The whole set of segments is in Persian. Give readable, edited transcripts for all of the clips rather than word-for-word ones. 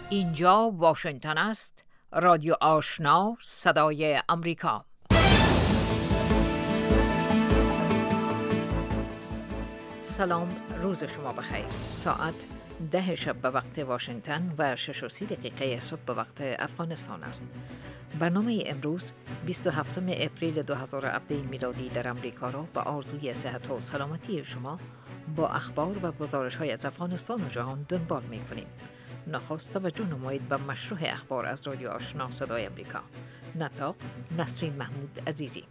اینجا واشنگتن است، رادیو آشنا، صدای امریکا. سلام، روز شما بخیر. ساعت 10 شب به وقت واشنگتن و 6:30 صبح به وقت افغانستان است. برنامه امروز 27 اپریل 2017 میلادی در امریکا را به آرزوی صحت و سلامتی شما با اخبار و گزارش‌های از افغانستان و جهان دنبال می‌کنیم. نخست توجه نمایید به مشروع اخبار از رادیو آشنا صدای امریکا. نطاق نسرین محمود عزیزی.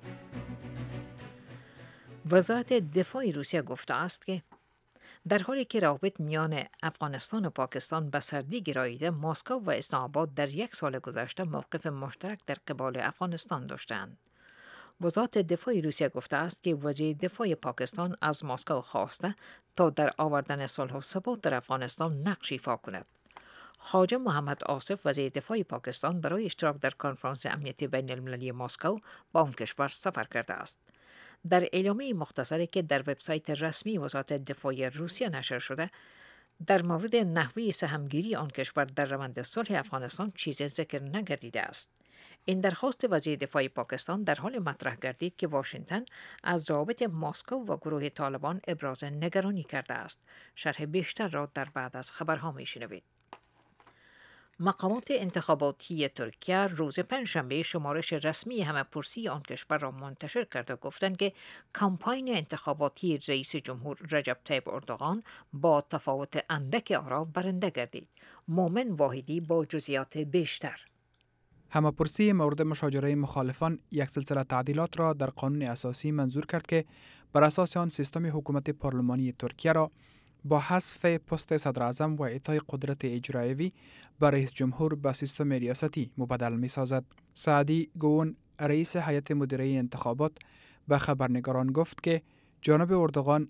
وزارت دفاع روسیه گفته است که در حالی که روابط میان افغانستان و پاکستان به سردی گراییده، مسکو و اسلام آباد در یک سال گذشته موقف مشترک در قبال افغانستان داشتند. وزارت دفاع روسیه گفته است که وزیر دفاع پاکستان از مسکو خواسته تا در آوردن صلح و ثبات در افغانستان نقش ایفا کند. خواجه محمد آصف وزیر دفاع پاکستان برای اشتراک در کنفرانس امنیتی بین المللی مسکو با آن کشور سفر کرده است. در اعلامیه مختصری که در وبسایت رسمی وزارت دفاع روسیه نشر شده، در مورد نحوه سهمگیری آن کشور در روند صلح افغانستان چیزی ذکر نگردیده است. این درخواست وزیر دفاع پاکستان در حال مطرح گردید که واشنگتن از روابط مسکو و گروه طالبان ابراز نگرانی کرده است. شرح بیشتر را در بعد از خبرها می‌شنوید. مقامات انتخاباتی ترکیه روز پنجشنبه شمارش رسمی همه‌پرسی آن کشور را منتشر کرده و گفتند که کمپاین انتخاباتی رئیس جمهور رجب طیب اردوغان با تفاوت اندک آرا برنده گردید. مومن واحدی با جزئیات بیشتر. همه‌پرسی مورد مشاجره مخالفان یک سلسله تعدیلات را در قانون اساسی منظور کرد که بر اساس آن سیستم حکومت پارلمانی ترکیه را با حذف پست صدر اعظم و اعطای قدرت اجرایی به رئیس جمهور به سیستم ریاستی مبدل می سازد. سعدی گون، رئیس هیئت مدیره انتخابات، به خبرنگاران گفت که جانب اردوغان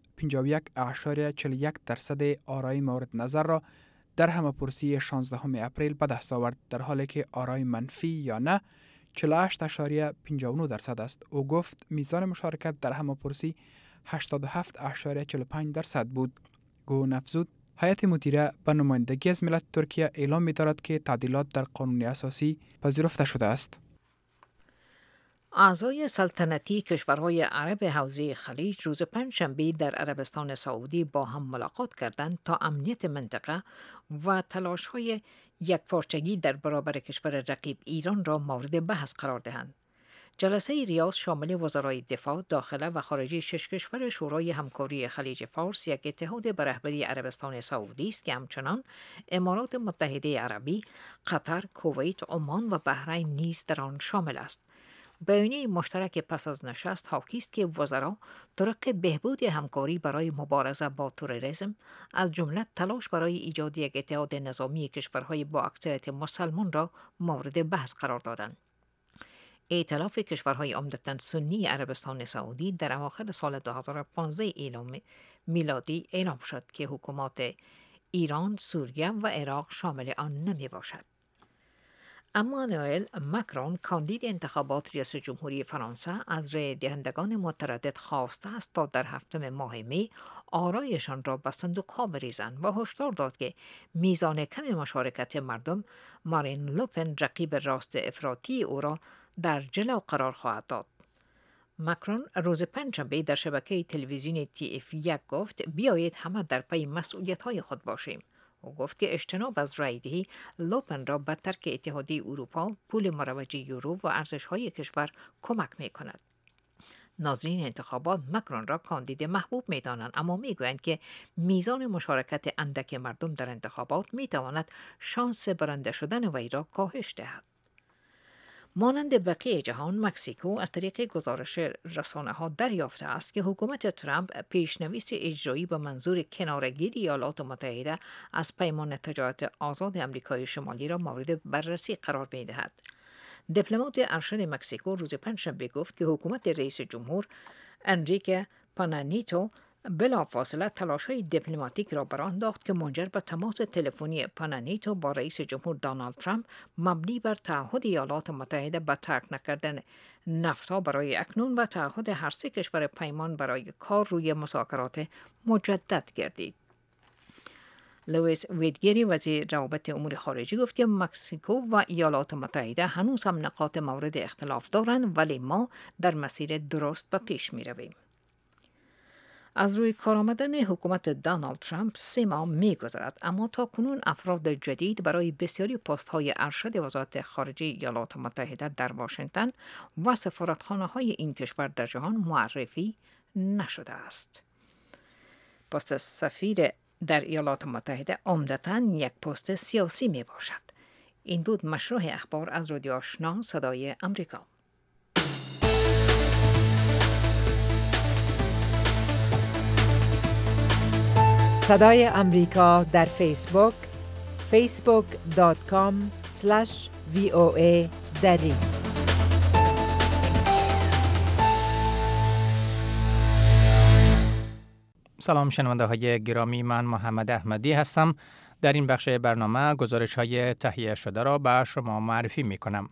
51.41% آرای مورد نظر را در همه‌پرسی 16 اپریل به دست آورد، در حالی که آرای منفی یا نه 48.59% است. او گفت میزان مشارکت در همه‌پرسی 87.45% بود. گون افزود هیئت مدیره به نمایندگی از ملت ترکیه اعلام می‌دارد که تعدیلات در قانون اساسی پذیرفته شده است. اعضای سلطنتی کشورهای عرب حوزه خلیج روز پنجشنبه در عربستان سعودی با هم ملاقات کردند تا امنیت منطقه و تلاش‌های یکپارچگی در برابر کشور رقیب ایران را مورد بحث قرار دهند. جلسه ریاض شامل وزرای دفاع، داخله و خارجه 6 کشور شورای همکاری خلیج فارس، یک اتحاد به رهبری عربستان سعودی است که همچنان امارات متحده عربی، قطر، کویت، عمان و بحرین نیز در آن شامل است. بیانیه مشترک پس از نشست حاکی است که وزرا طرق بهبود همکاری برای مبارزه با تروریسم، از جمله تلاش برای ایجاد یک اتحاد نظامی کشورهای با اکثریت مسلمان را مورد بحث قرار دادند. ائتلاف کشورهای عمدتاً سنی عربستان سعودی در اواخر سال 2015 میلادی اعلام شد که حکومات ایران، سوریه و عراق شامل آن نمی باشد. امانوئل ماکرون، کاندید انتخابات ریاست جمهوری فرانسه، از رای دهندگان متردد خواسته است تا در هفتم ماه می آرایشان را به صندوق‌ها بریزند و هشدار داد که میزان کم مشارکت مردم مارین لوپن، رقیب راست افراطی او را در جلو قرار خواهد داد. ماکرون روز پنجشنبه در شبکه تلویزیونی TF1 گفت بیایید همه در پی مسئولیت‌های خود باشیم. او گفت که اجتناب از رای‌دهی لوپن را به ترک اتحادیه اروپا، پول مروج یورو و ارزش‌های کشور کمک می‌کند. ناظرین انتخابات ماکرون را کاندید محبوب می‌دانند، اما می‌گویند که میزان مشارکت اندک مردم در انتخابات می‌تواند شانس برنده شدن وی را کاهش دهد. مانند بقیه جهان، مکزیکو از طریق گزارش رسانه‌ها دریافته است که حکومت ترامپ پیشنویس اجرایی به منظور کناره‌گیری ایالات متحده از پیمان تجارت آزاد آمریکای شمالی را مورد بررسی قرار می‌دهد. دیپلمات ارشد مکزیکو روز پنجشنبه گفت که حکومت رئیس جمهور انریکه پنا نیتو بلافاصله تلاش‌های دیپلماتیک را برآورد انداخت که منجر به تماس تلفنی پنا نیتو با رئیس جمهور دونالد ترامپ مبنی بر تعهد ایالات متحده به ترک نکردن نفتا برای اکنون و تعهد هر سه کشور پیمان برای کار روی مذاکرات مجدد گردید. لوئیس ویدگیری وزیر روابط امور خارجه گفت که مکزیکو و ایالات متحده هنوز هم نقاط مورد اختلاف دارند، ولی ما در مسیر درست به پیش می رویم. از روی کار آمدن حکومت دونالد ترامپ 3 ماه می گذرد، اما تا کنون افراد جدید برای بسیاری پست های ارشد وزارت خارجه ایالات متحده در واشنگتن و سفارتخانه های این کشور در جهان معرفی نشده است. پست سفیر در ایالات متحده عمدتاً یک پست سیاسی می باشد. این بود مشروع اخبار از رادیو آشنا صدای امریکا. صدای امریکا در فیسبوک facebook.com/VOA دری. سلام شنونده های گرامی، من محمد احمدی هستم. در این بخش برنامه گزارش های تهیه شده را به شما معرفی می کنم.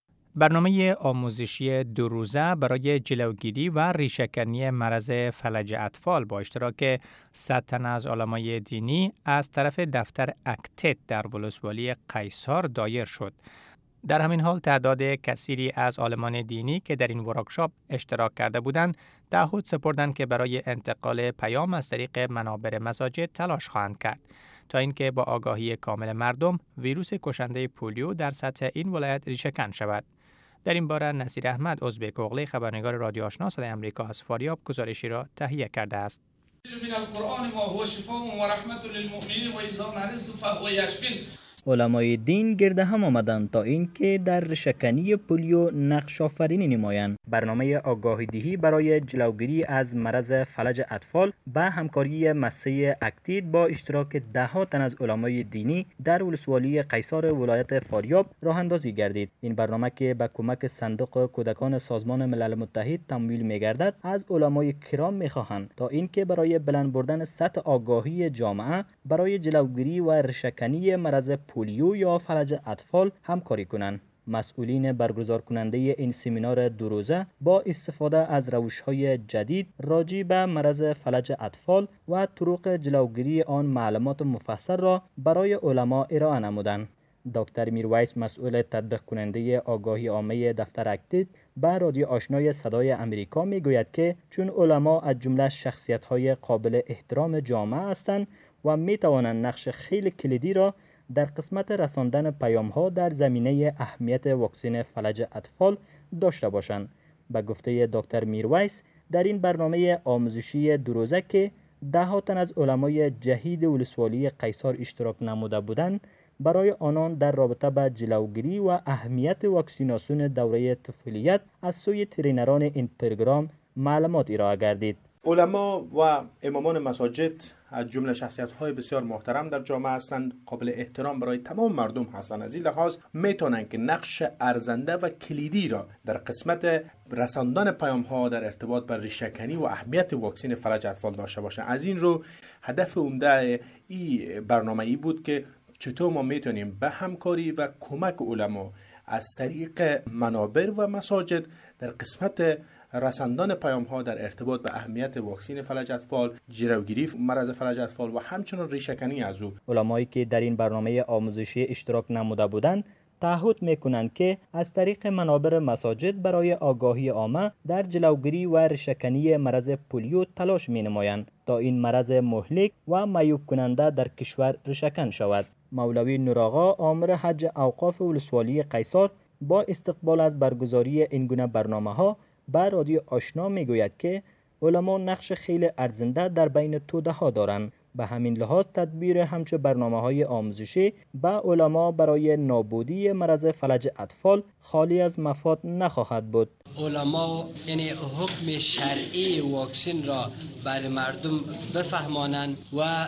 برنامه آموزشی 2 روزه برای جلوگیری و ریشه‌کنی مرض فلج اطفال با اشتراک 100 تن از علمای دینی از طرف دفتر اکتت در ولسوالی قیصار دایر شد. در همین حال تعداد کثیری از عالمان دینی که در این ورکشاپ اشتراک کرده بودند تعهد سپردند که برای انتقال پیام از طریق منابر مساجد تلاش خواهند کرد تا اینکه با آگاهی کامل مردم ویروس کشنده پولیو در سطح این ولایت ریشه‌کن شود. در این باره نصیر احمد ازبک اغلی خبرنگار رادیو آشنا صدای امریکا از فاریاب گزارشی را تهیه کرده است. من القرآن ما هو شفاء و رحمت للمؤمنین و اذا مرضت فهو یشفین. علمای دین گرد هم آمدند تا اینکه در ریشه‌کنی پولیو نقش آفرینی نمایند. برنامه آگاهی‌دهی برای جلوگیری از مرض فلج اطفال با همکاری مؤسسه اکتید با اشتراک 10 تن از علمای دینی در ولسوالی قیصار ولایت فاریاب راه اندازی گردید. این برنامه که با کمک صندوق کودکان سازمان ملل متحد تمویل می‌گردد از علمای کرام می‌خواهند تا اینکه برای بلند بردن سطح آگاهی جامعه برای جلوگیری و ریشه‌کنی مرض پولیو یا فلج اطفال همکاری کنند. مسئولین برگزار کننده این سمینار 2 روزه با استفاده از روش‌های جدید راجع به مرض فلج اطفال و طرق جلوگیری آن معلومات مفصل را برای علما ارائه نمودند. دکتر میرویس مسئول تطبیق کننده آگاهی عامه دفتر اکتید به رادیو آشنای صدای امریکا میگوید که چون علما از جمله شخصیت‌های قابل احترام جامعه هستند و میتوانند نقش خیلی کلیدی را در قسمت رساندن پیام‌ها در زمینه اهمیت واکسن فلج اطفال داشته باشند. به گفته دکتر میرویس در این برنامه آموزشی 2 روزه که 10 تن از علمای جهید ولسوالی قیصار اشتراک نموده بودند برای آنان در رابطه با جلوگیری و اهمیت واکسیناسیون دوره طفولیت از سوی ترینران این پروگرام معلومات ارائه گردید. علما و امامان مساجد از جمله شخصیت‌های بسیار محترم در جامعه هستند، قابل احترام برای تمام مردم هستند. از این لحاظ میتونن که نقش ارزنده و کلیدی را در قسمت رساندن پیام‌ها در ارتباط با ریشه‌کنی و اهمیت واکسن فلج اطفال داشته باشند. از این رو هدف عمده این برنامه ای بود که چطور ما میتونیم به همکاری و کمک علما از طریق منابر و مساجد در قسمت رساندن پیام‌ها در ارتباط به اهمیت واکسن فلج اطفال، جلوگیری مرض فلج اطفال و همچنین ریشه‌کنی از او. علمایی که در این برنامه آموزشی اشتراک نموده بودند تعهد میکنند که از طریق منابر مساجد برای آگاهی عامه در جلوگیری و ریشه‌کنی مرض پولیو تلاش مینمایند تا این مرض مهلک و معیوب کننده در کشور ریشه‌کن شود. مولوی نورآقا آمر حج اوقاف ولسوالی قیصار با استقبال از برگزاری این گونه برنامه‌ها با رادیو آشنا میگوید که علما نقش خیلی ارزنده در بین توده ها دارند. به همین لحاظ تدبیر همچون برنامه‌های آموزشی با علما برای نابودی مرض فلج اطفال خالی از مفاد نخواهد بود. علما یعنی حکم شرعی واکسن را برای مردم بفهمانند و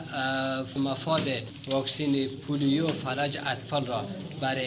مفاد واکسن پولیو فلج اطفال را برای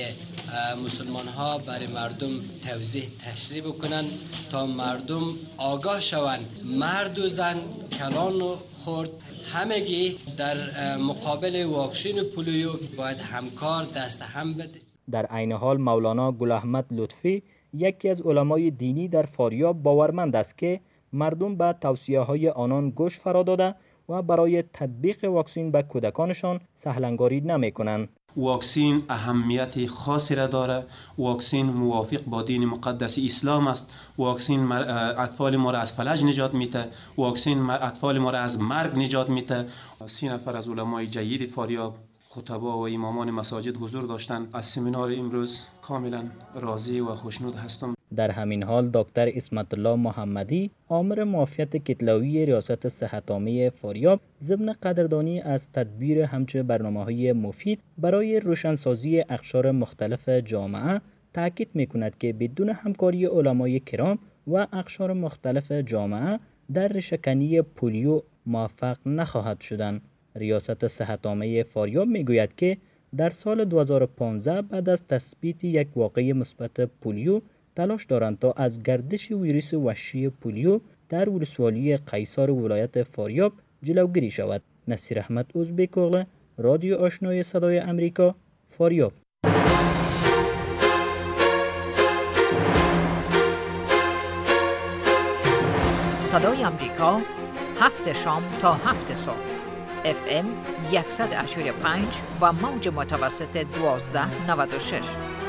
مسلمان ها برای مردم توضیح تشریح بکنند تا مردم آگاه شوند. مرد و زن، کلان و خرد همگی در مقابل واکسن پولیو باید همکار دست هم بده. در عین حال مولانا گل احمد لطفی یکی از علمای دینی در فاریاب باورمند است که مردم به توصیه‌های آنان گوش فرا داده و برای تطبیق واکسن به کودکانشان سهلنگاری نمی‌کنند. واکسن اهمیت خاصی را داره. واکسن موافق با دین مقدس اسلام است. واکسن اطفال ما را از فلج نجات میده. واکسن اطفال ما را از مرگ نجات میده. 30 نفر از علمای جید فاریاب، خطبا و امامان مساجد حضور داشتند. از سمینار امروز کاملا راضی و خوشنود هستم. در همین حال دکتر اسمت الله محمدی، آمر معافیت کتلوی ریاست صحت عامه فاریاب، ضمن قدردانی از تدبیر همچه برنامه‌های مفید برای روشنسازی اقشار مختلف جامعه، تاکید می‌کند که بدون همکاری علمای کرام و اقشار مختلف جامعه در ریشه‌کنی پولیو موفق نخواهد شدن. ریاست صحت عامه فاریاب میگوید که در سال 2015 بعد از تثبیت یک واقعه مثبت پولیو تلاش دارند تا از گردش ویروس وحشی پولیو در ولسوالی قیصار ولایت فاریاب جلوگیری شود. نصیر احمد ازبک اغله، رادیو آشنای صدای امریکا، فاریاب. صدای امریکا، 7 شام تا 7 صبح. FM 100.5 و موج متوسط 1296.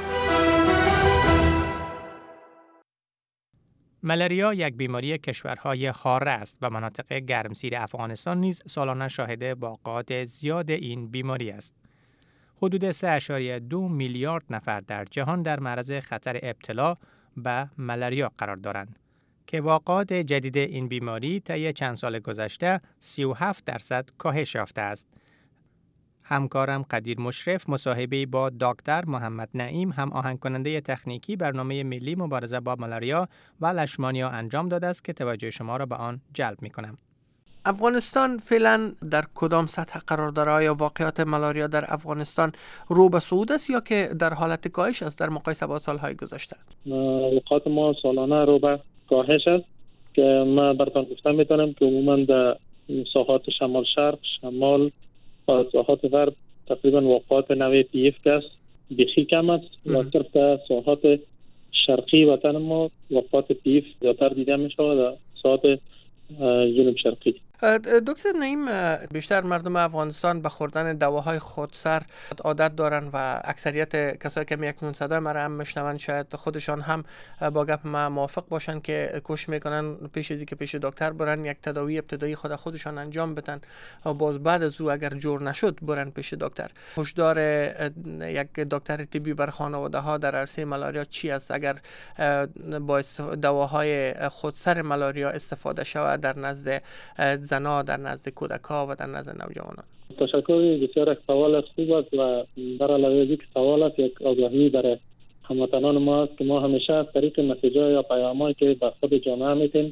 ملاریا یک بیماری کشورهای حاره است و مناطق گرمسیر افغانستان نیز سالانه شاهد واقعات زیاد این بیماری است. حدود 3.2 میلیارد نفر در جهان در معرض خطر ابتلا به ملاریا قرار دارند که واقعات جدید این بیماری طی چند سال گذشته 37% کاهش یافته است. همکارم قدیر مشرف مصاحبه‌ای با دکتر محمد نعیم، هم آهنگ کننده تکنیکی برنامه ملی مبارزه با ملاریا و لشمانیا انجام داده است که توجه شما را به آن جلب می‌کنم. افغانستان فعلا در کدام سطح قرار داره؟ آیا واقعات ملاریا در افغانستان رو به صعود است یا که در حالت کاهش است در مقایسه با سالهای گذشته؟ واقعات ما سالانه رو به کاهش است که ما براتون گفتم میتونم که عموما در ساحات شمال شرق، شمال و ساحات غرب تقریبا واقعات نوع پیف است بخی کم است و صرف در ساحات شرقی وطن ما واقعات پیف زیادتر دیده می شود در ساحات جنوب شرقی. دکتر نعیم، بیشتر مردم افغانستان به خوردن دواهای خودسر عادت دارن و اکثریت کسایی که اکنون صدای ما را هم میشنون شاید خودشان هم با گپ ما موافق باشن که کوشش میکنن پیش از اینکه پیش دکتر برن یک تداوی ابتدایی خودشان انجام بدن و باز بعد از او اگر جور نشد برن پیش دکتر. هشدار یک دکتر طبی بر خانواده ها در عرصه ملاریا چی است اگر با دواهای خودسر ملاریا استفاده شود در نزد زنها، در نزد کودک‌ها و در نزد نوجوانان؟ تشکر، بسیار یک سوال خوب است و در علاوه از اینکه سوال است یک آگاهی برای هموطنان ما است که ما همیشه از طریق مسیج‌ها یا پیام‌هایی که به خود جامعه میتیم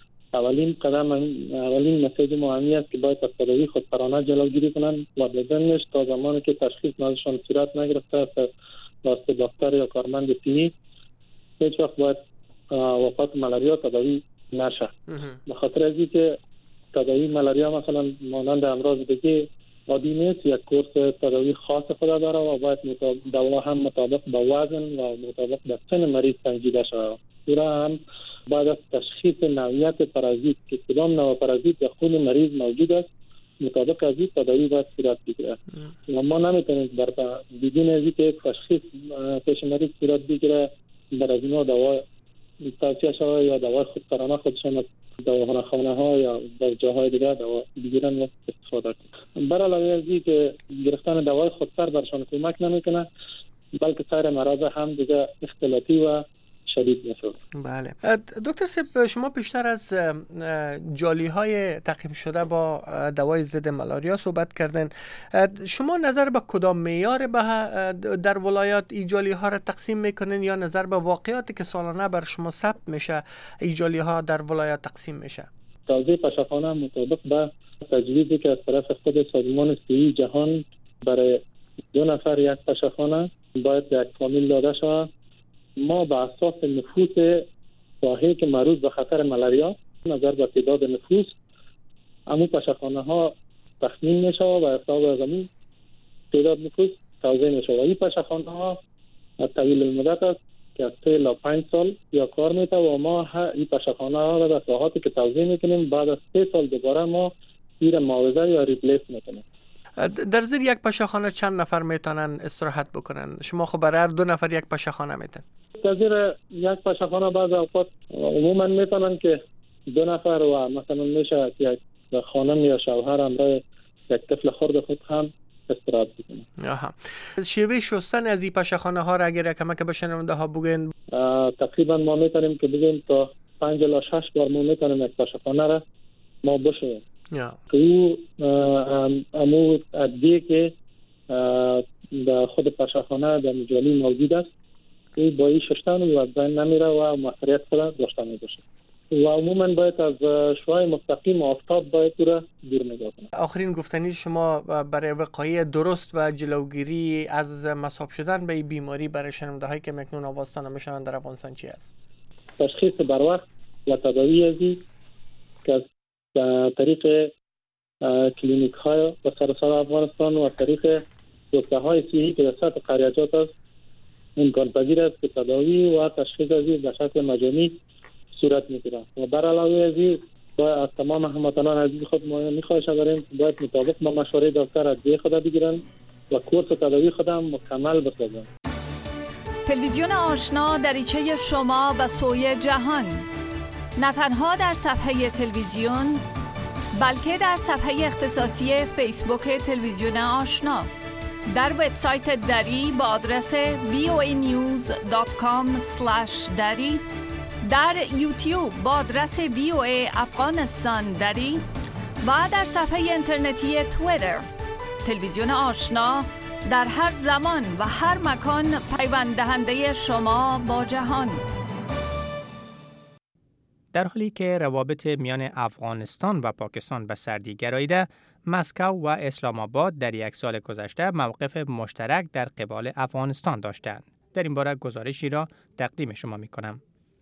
اولین مسیج مهمی است که باید از تداوی خودسرانه جلوگیری کنند و بدنش تا زمانی که تشخیص نازشان صورت نگرفته است واسه دکتر یا کارمند صحی هیچ وقت باید وفات ملاریا تداوی نشه. به خاطر از اینکه تداوی ملاریا مثلا مانند امراض دیگه عادی نیست، یک کورس تداوی خاص خود داره و باید دوا هم مطابق با وزن و مطابق با سن مریض سنجیده شود. پورا هم بعد از تشخیص نوعیت پارازیت که کدام نوع پارازیت در خون مریض موجود است مطابق از این تداوی باید صورت بگیره. ما نمیتونیم بدون از اینکه تشخیص پیش مریض صورت بگیره در از اینها دوا توصیه شود یا دوای خودسرانه خودشان دواخانه ها یا در جاهای دیگر دوا بگیرن و استفاده کنند. بر علاوه از این که گرفتن دوای خودسر برشان کمک نمیکنه بلکه سایر مرض هم دیگه اختلاطی و شدید میشود. بله دکتر صاحب، شما بیشتر از جالی‌های تعقیم شده با دوای ضد ملاریا صحبت کردن. شما نظر به کدام معیار در ولایات این جالی‌ها را تقسیم میکنین یا نظر به واقعاتی که سالانه بر شما ثبت میشه این جالی‌ها در ولایات تقسیم میشه؟ توزیع پشه‌خانه مطابق به تجویزی که از طرف خود سازمان صحی جهان برای 2 نفر یک پشه‌خانه باید یک فامیل داده شود. ما به اساس نفوس ساحه که معرض به خطر ملاریا نظر به تعداد نفوس همون پشه‌خانه ها تخمین میشه و حساب از همون تعداد نفوس توزیع میشه و این پشه‌خانه ها طویل المدت است که از 3 تا 5 سال یا کار میته و ما این پشه‌خانه ها را در ساحاتی که توزیع میکنیم بعد از 3 سال دوباره ما این معاوضه یا ریپلیس میکنه. در زیر یک پشاخانه چند نفر میتونن استراحت بکنن؟ شما خب برای هر 2 نفر یک پشاخانه میتن. در زیر یک پشاخانه بعض اوقات عموما میتونن که 2 نفر و مثلا میشه یک خانم یا شوهر همراه یک طفل خرد خود هم استراحت بکنن. آها. شیوه شستن از این پشاخانه ها را اگر کمک به شنونده ها بگین؟ تقریبا ما میتونیم که بگیم تا 5 الی 6 بار ما میتونیم یک پشاخانه را ما بشویم. او امو ادویه که در خود پشاخانه در مجالی موجود است، این با این شستن و بین نمیره و مؤثریت خود داشته میباشه و عموما باید از شعاع مستقیم آفتاب باید او را دور نگاه کنه. آخرین گفتنی شما برای وقایع درست و جلوگیری از مصاب شدن به این بیماری برای شنونده هایی که مکنون آواستان میشن در افغانستان چی است؟ تشخیص بر وقت و تداوی ازی که از طریق کلینیک های و سراسر افغانستان و از طریق دکترهای صحی که در سطح قریجات است امکان پذیر است که تداوی و تشخیص ازی به شکل مجانی صورت میگیرد و بر علاوه ازی باید از تمام هموطنان عزیز خود ما میخواهش داریم باید مطابق با مشوره دکتر ادویه خود بگیرن و کورس تداوی خود هم مکمل بسازن. تلویزیون آشنا دریچه شما و سوی جهان، نه تنها در صفحه تلویزیون بلکه در صفحه اختصاصی فیسبوک تلویزیون آشنا، در وبسایت دری با آدرس voanews.com/dari، در یوتیوب با آدرس VOA افغانستان دری و در صفحه اینترنتی توییتر. تلویزیون آشنا در هر زمان و هر مکان پیوند دهنده شما با جهان. در حالی که روابط میان افغانستان و پاکستان به سردی گراییده، مسکو و اسلام آباد در 1 سال گذشته موقف مشترک در قبال افغانستان داشتند. در این باره گزارشی را تقدیم شما می‌کنم.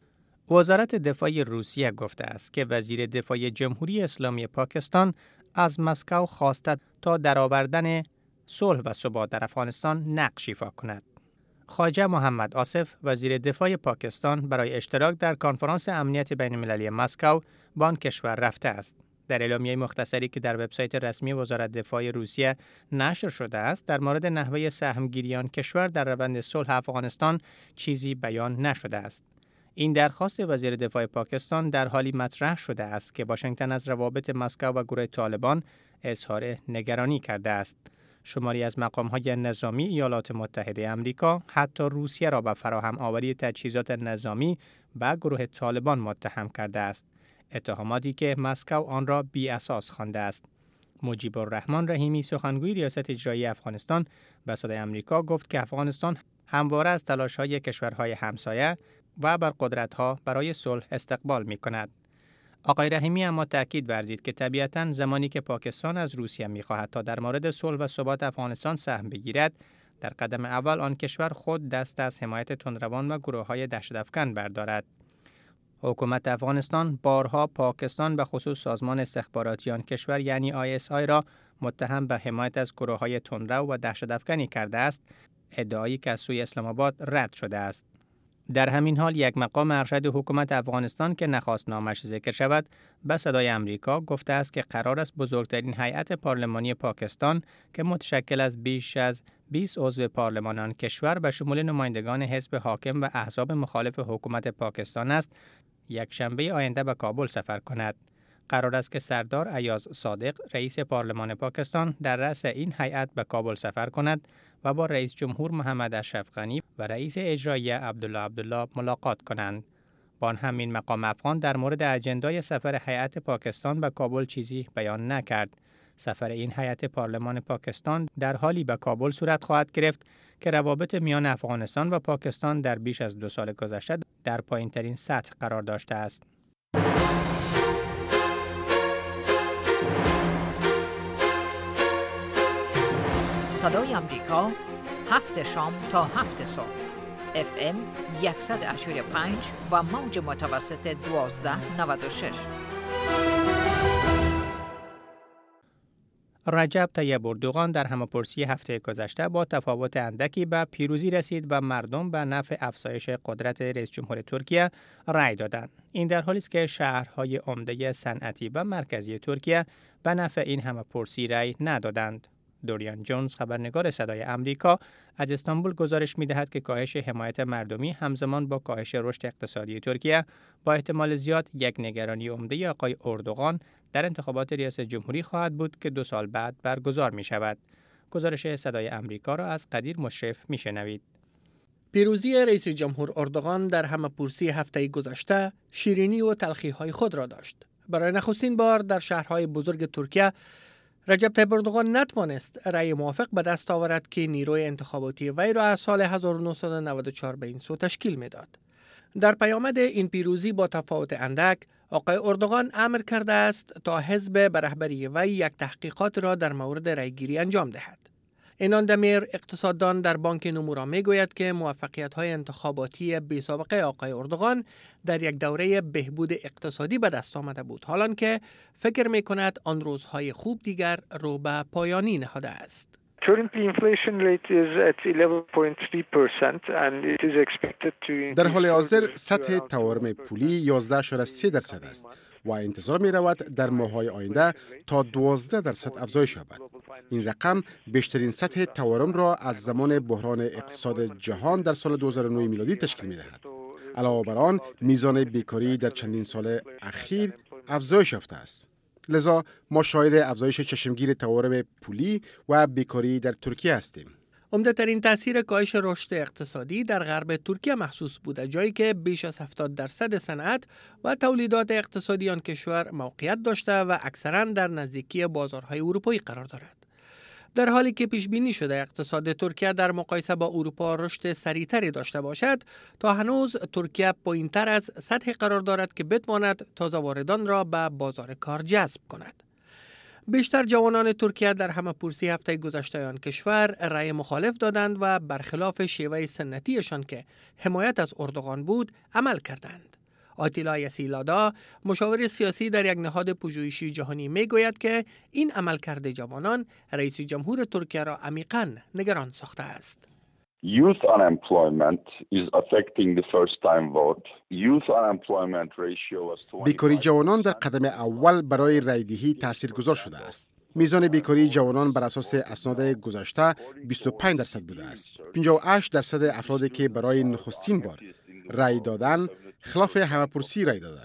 وزارت دفاع روسیه گفته است که وزیر دفاع جمهوری اسلامی پاکستان از مسکو خواسته تا درآوردن صلح و ثبات در افغانستان نقش ایفا کند. خواجه محمد آصف وزیر دفاع پاکستان برای اشتراک در کنفرانس امنیت بین‌المللی مسکو به آن کشور رفته است. در اعلامیه مختصری که در وبسایت رسمی وزارت دفاع روسیه نشر شده است، در مورد نحوه سهمگیری آن کشور در روند صلح افغانستان چیزی بیان نشده است. این درخواست وزیر دفاع پاکستان در حالی مطرح شده است که واشنگتن از روابط مسکو و گروه طالبان اظهار نگرانی کرده است. شماری از مقام‌های نظامی ایالات متحده آمریکا حتی روسیه را به فراهم آوری تجهیزات نظامی به گروه طالبان متهم کرده است. اتهاماتی که مسکو آن را بی اساس خوانده است. مجیب الرحمن رحیمی سخنگوی ریاست اجرایی افغانستان به صدای آمریکا گفت که افغانستان همواره از تلاش‌های کشورهای همسایه و بر قدرت‌ها برای صلح استقبال می‌کند. آقای رحیمی اما تأکید ورزید که طبیعتاً زمانی که پاکستان از روسیه می‌خواهد تا در مورد صلح و ثبات افغانستان سهم بگیرد، در قدم اول آن کشور خود دست از حمایت تندروان و گروه‌های دهشت‌افکن بردارد. حکومت افغانستان بارها پاکستان به خصوص سازمان استخباراتی آن کشور یعنی ISI را متهم به حمایت از گروه‌های تندرو و دهشت‌افکنی کرده است، ادعایی که از سوی اسلام آباد رد شده است. در همین حال یک مقام ارشد حکومت افغانستان که نخواست نامش ذکر شود به صدای آمریکا گفته است که قرار است بزرگترین هیئت پارلمانی پاکستان که متشکل از بیش از 20 عضو پارلمان آن کشور به شمول نمایندگان حزب حاکم و احزاب مخالف حکومت پاکستان است، یک شنبه آینده به کابل سفر کند. قرار است که سردار ایاز صادق رئیس پارلمان پاکستان در رأس این هیئت به کابل سفر کند و با رئیس جمهور محمد اشرف غنی و رئیس اجرایی عبدالله ملاقات کنند. با همین مقام افغان در مورد اجندای سفر هیئت پاکستان به کابل چیزی بیان نکرد. سفر این هیئت پارلمان پاکستان در حالی به کابل صورت خواهد گرفت که روابط میان افغانستان و پاکستان در بیش از 2 سال گذشته در پایین‌ترین سطح قرار داشته است. صدای آمریکا 7 شام تا 7 صبح FM 100.5 و موج متوسط 1296. رجب طیب اردوغان در همه‌پرسی هفته گذشته با تفاوت اندکی به پیروزی رسید و مردم به نفع افزایش قدرت رئیس جمهور ترکیه رأی دادند. این در حالی است که شهرهای عمده صنعتی و مرکزی ترکیه به نفع این همه‌پرسی رأی ندادند. دوریان جونز خبرنگار صدای آمریکا از استانبول گزارش می‌دهد که کاهش حمایت مردمی همزمان با کاهش رشد اقتصادی ترکیه با احتمال زیاد یک نگرانی عمده آقای اردوغان در انتخابات ریاست جمهوری خواهد بود که 2 سال بعد برگزار می‌شود. گزارش صدای آمریکا را از قدیر مشرف می‌شنوید. پیروزی رئیس جمهور اردوغان در همه‌پرسی هفته گذشته شیرینی و تلخی‌های خود را داشت. برای نخستین بار در شهرهای بزرگ ترکیه رجب طیب اردوغان نتوانست رأی موافق به دست آورد که نیروی انتخاباتی وی را از سال 1994 به این سو تشکیل می‌داد. در پیامد این پیروزی با تفاوت اندک، آقای اردوغان امر کرده است تا حزب به رهبری وی یک تحقیقات را در مورد رأیگیری انجام دهد. اینان دمیر اقتصاددان در بانک نمورا میگوید که موفقیت‌های انتخاباتی بی‌سابقه آقای اردوغان در یک دوره بهبود اقتصادی به دست آمده بود، حالان که فکر می‌کند آن روزهای خوب دیگر رو به پایانی نهاده است. در حال حاضر سطح تورم پولی 11.3% است و انتظار می رود در ماه‌های آینده تا 12% افزایش یابد. این رقم بیشترین سطح تورم را از زمان بحران اقتصاد جهان در سال 2009 میلادی تشکیل می دهد. علاوه بر آن، میزان بیکاری در چندین سال اخیر افزایش یافته است. لذا ما شاهد افزایش چشمگیر تورم پولی و بیکاری در ترکیه هستیم. عمده ترین تاثیر کاهش رشد اقتصادی در غرب ترکیه محسوس بوده، جایی که بیش از 70% صنعت و تولیدات اقتصادی آن کشور موقعیت داشته و اکثراً در نزدیکی بازارهای اروپایی قرار دارد. در حالی که پیش بینی شده اقتصاد ترکیه در مقایسه با اروپا رشد سریعتری داشته باشد، تا هنوز ترکیه پایین‌تر از سطحی قرار دارد که بتواند تازه واردان را به بازار کار جذب کند. بیشتر جوانان ترکیه در همه‌پرسی هفته گذشته آن کشور رأی مخالف دادند و برخلاف شیوه سنتیشان که حمایت از اردوغان بود عمل کردند. آتیلا یسیلادا، مشاور سیاسی در یک نهاد پژوهشی جهانی میگوید که این عملکرد جوانان رئیس جمهور ترکیه را عمیقاً نگران ساخته است. Youth unemployment is affecting the first time vote. Youth unemployment ratio was 20%. بیکاری جوانان در قدم اول برای رایدهی تاثیرگذار شده است. میزان بیکاری جوانان بر اساس اسناد گذشته 25% بوده است. 58% افرادی که برای نخستین بار رای دادن خلاف همه‌پرسی رای دادن.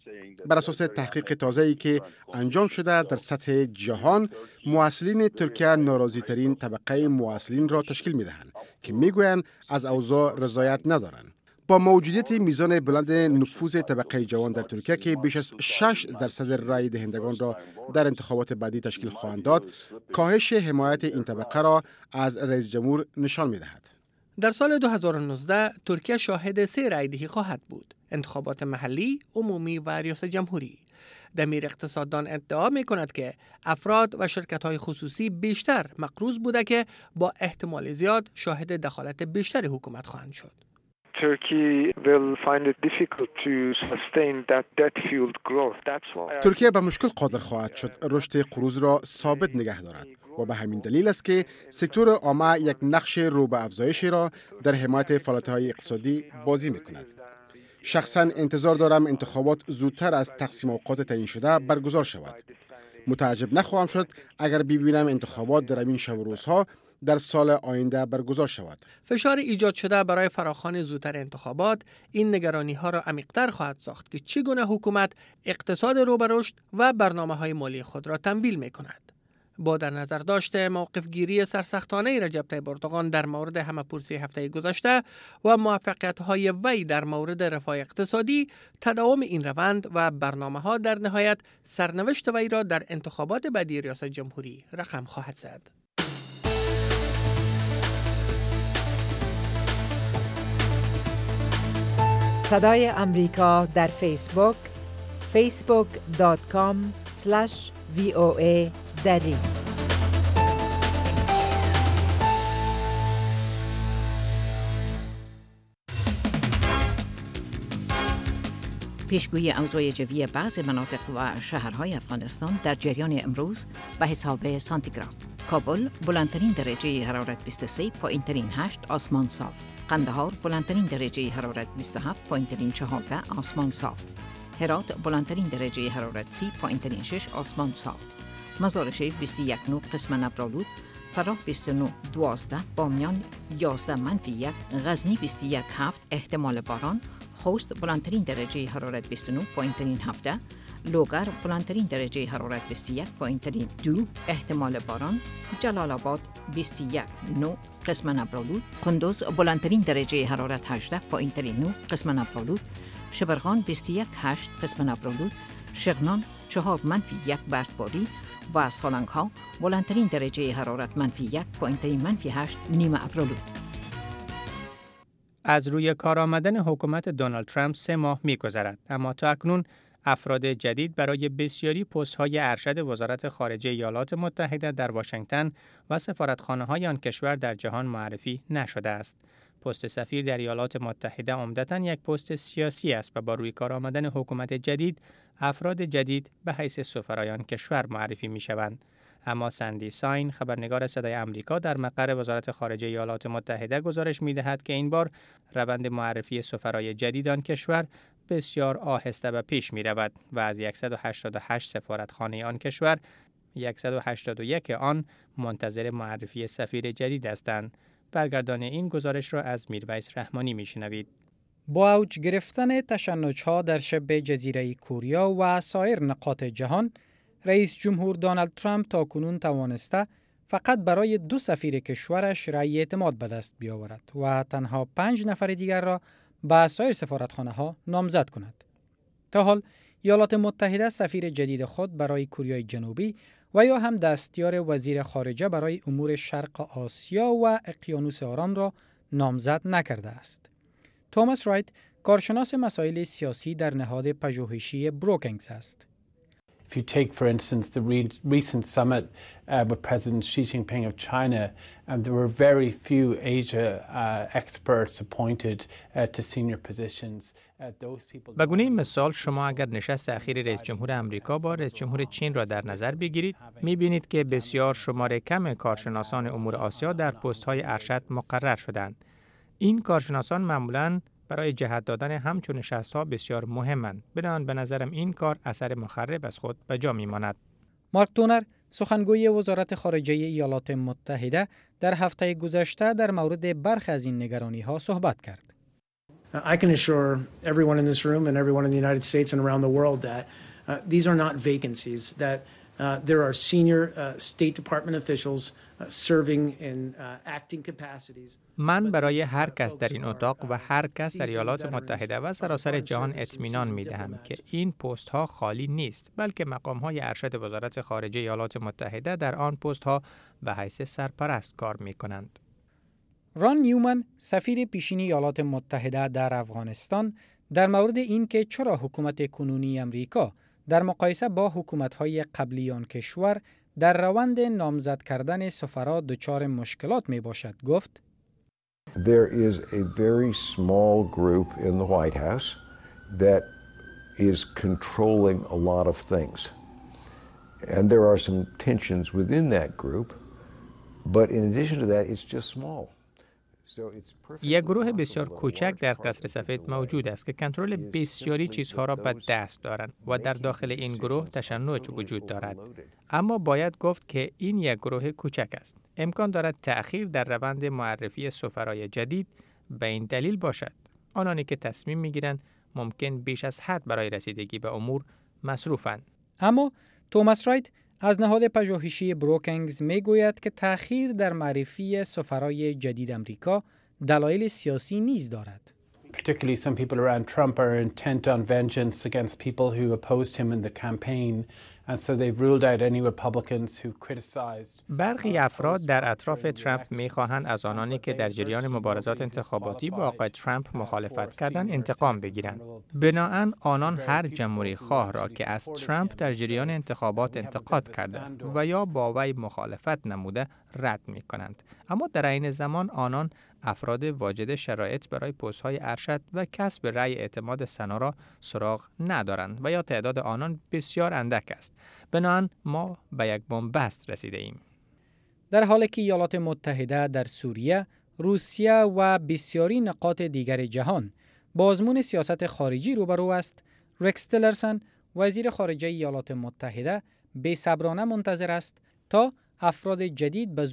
بر اساس تحقیق تازه‌ای که انجام شده در سطح جهان، محصلین ترکیه ناراضی‌ترین طبقه محصلین را تشکیل می‌دهند که می‌گویند از اوضاع رضایت ندارند. با موجودیت میزان بلند نفوذ طبقه جوان در ترکیه که بیش از 6% رای دهندگان را در انتخابات بعدی تشکیل خواهند داد، کاهش حمایت این طبقه را از رئیس جمهور نشان می‌دهد. در سال 2019 ترکیه شاهد 3 رایدهی خواهد بود: انتخابات محلی، عمومی و ریاست جمهوری. دمیر اقتصاددان ادعا می کند که افراد و شرکت‌های خصوصی بیشتر مقروض بوده که با احتمال زیاد شاهد دخالت بیشتر حکومت خواهند شد. ترکیه به مشکل قادر خواهد شد رشد قروض را ثابت نگه دارد و به همین دلیل است که سکتور عامه یک نقش رو به افزایشی را در حمایت فعالیت‌های اقتصادی بازی می‌کند. شخصاً انتظار دارم انتخابات زودتر از تقسیم اوقات تعیین شده برگزار شود. متعجب نخواهم شد اگر ببینم انتخابات در این شب و روزها در سال آینده برگزار شود. فشار ایجاد شده برای فراخوان زودتر انتخابات این نگرانی‌ها را عمیق‌تر خواهد ساخت که چگونه حکومت اقتصاد رو به رشد و برنامه‌های مالی خود را تمویل می‌کند. با در نظر داشته موقف گیری سرسختانه رجب طیب اردوغان در مورد همه‌پرسی هفته گذشته و موفقیت‌های وی در مورد رفاه اقتصادی، تداوم این روند و برنامه‌ها در نهایت سرنوشت وی را در انتخابات بعدی ریاست جمهوری رقم خواهد زد. صدای امریکا در فیسبوک facebook.com/VOA دری. پیشگویی اوضاع جوی بعض مناطق و شهرهای افغانستان در جریان امروز به حساب سانتیگراد. کابل بلندترین درجه حرارت 23، پایین‌ترین 8، آسمان صاف. قندهار بلندترین درجه حرارت 27، پایین‌ترین 14، آسمان صاف. هرات بلندترین درجه حرارت 30، پایین‌ترین 6، آسمان صاف. مزارشریف 21 نو قسم نبرالود، فراه 29 12 بامیان 11 منفی 1 غزنی 21 7 احتمال باران خوست بلندترین درجه حرارت 29 پایینترین 17 لوگر بلندترین درجه حرارت 21 پایینترین 2 احتمال باران جلال آباد 21 9 قسم نبرالود قندوز بلندترین درجه حرارت 18 پایینترین 9 قسم نبرالود شبرغان 21 8 قسم نبرالود شغنان 4 منفی 1 برفباری و سالنگ ها بلندترین درجه حرارت منفی 1 پایینترین منفی 8 نیمه ابرالود. از روی کار آمدن حکومت دونالد ترامپ 3 ماه می‌گذرد، اما تا اکنون افراد جدید برای بسیاری پست‌های ارشد وزارت خارجه ایالات متحده در واشنگتن و سفارتخانه‌های آن کشور در جهان معرفی نشده است. پست سفیر در ایالات متحده عمدتاً یک پست سیاسی است و با روی کار آمدن حکومت جدید، افراد جدید به حیث سفرایان کشور معرفی می‌شوند. اما سندی ساین، خبرنگار صدای آمریکا در مقر وزارت خارجه ایالات متحده گزارش می‌دهد که این بار روند معرفی سفرای جدید آن کشور بسیار آهسته به پیش می‌رود و از 188 سفارتخانه آن کشور 181 آن منتظر معرفی سفیر جدید هستند. برگردان این گزارش را از میرویس رحمانی میشنوید. با اوج گرفتن تشنج‌ها در شبه جزیره کوریا و سایر نقاط جهان، رئیس جمهور دونالد ترامپ تاکنون توانسته فقط برای 2 سفیر کشورش رأی اعتماد به دست بیاورد و تنها 5 نفر دیگر را به سایر سفارتخانه‌ها نامزد کند. تا حال ایالات متحده سفیر جدید خود برای کوریای جنوبی و یا هم دستیار وزیر خارجه برای امور شرق آسیا و اقیانوس آرام را نامزد نکرده است. توماس رایت کارشناس مسائل سیاسی در نهاد پژوهشی بروکینگز است. If you take, for instance, the recent summit with President Xi Jinping of China, there were very few Asia experts appointed to senior positions. به گونه مثال شما اگر نشست اخیر رئیس جمهور امریکا با رئیس جمهور چین را در نظر بگیرید، می‌بینید که بسیار شمار کم کارشناسان امور آسیا در پست‌های ارشد مقرر شدند. این کارشناسان معمولاً برای جهت دادن همچون نشست‌ها بسیار مهمند. بنابراین به نظرم این کار اثر مخرب از خود به جا می‌ماند. مارک تونر سخنگوی وزارت خارجه ایالات متحده در هفته گذشته در مورد برخی از این نگرانی‌ها صحبت کرد. I can assure everyone in this room and everyone in the United States and around the world that these are not vacancies, that there are senior State Department officials serving in acting capacities. من برای هر کس در این اتاق و هر کس در ایالات متحده و سراسر جهان اطمینان می‌دهم که این پست‌ها خالی نیست، بلکه مقام‌های ارشد وزارت خارجه ایالات متحده در آن پست‌ها به حیث سرپرست کار می‌کنند. ران نیومن سفیر پیشین ایالات متحده در افغانستان در مورد اینکه چرا حکومت کنونی امریکا در مقایسه با حکومت‌های قبلی آن کشور در روند نامزد کردن سفرا دچار مشکلات میباشد گفت: There is a very small group in the White House that is controlling a lot of things. And there are some tensions within that group, but in addition to that it's just small. یک گروه بسیار کوچک در قصر سفید موجود است که کنترل بسیاری چیزها را به دست دارند و در داخل این گروه تشنج وجود دارد. اما باید گفت که این یک گروه کوچک است. امکان دارد تأخیر در روند معرفی سفرای جدید به این دلیل باشد. آنانی که تصمیم می‌گیرند ممکن بیش از حد برای رسیدگی به امور مصروفند. اما توماس رایت از نهاد پژوهشی بروکینگز میگوید که تأخیر در معرفی سفرای جدید امریکا دلایل سیاسی نیز دارد. Particularly some people around Trump are intent on vengeance against people who opposed him in the campaign. And so they've ruled out any Republicans who criticized. برخی افراد در اطراف ترامپ می‌خواهند از آنانی که در جریان مبارزات انتخاباتی با آقای ترامپ مخالفت کردند انتقام بگیرند. بنابراین آنان هر جمهوری خواه را که از ترامپ در جریان انتخابات انتقاد کرده و یا با وی مخالفت نموده رد می‌کنند. اما در عین زمان آنان افراد واجد شرایط برای پست‌های ارشد و کسب رأی اعتماد سنا را سراغ ندارند و یا تعداد آنان بسیار اندک است. بنابراین ما به یک بنبست رسیده ایم. در حالی که ایالات متحده در سوریه، روسیه و بسیاری نقاط دیگر جهان با آزمون سیاست خارجی روبرو است، رکس تیلرسن وزیر خارجه ایالات متحده بی‌صبرانه منتظر است تا افراد جدید به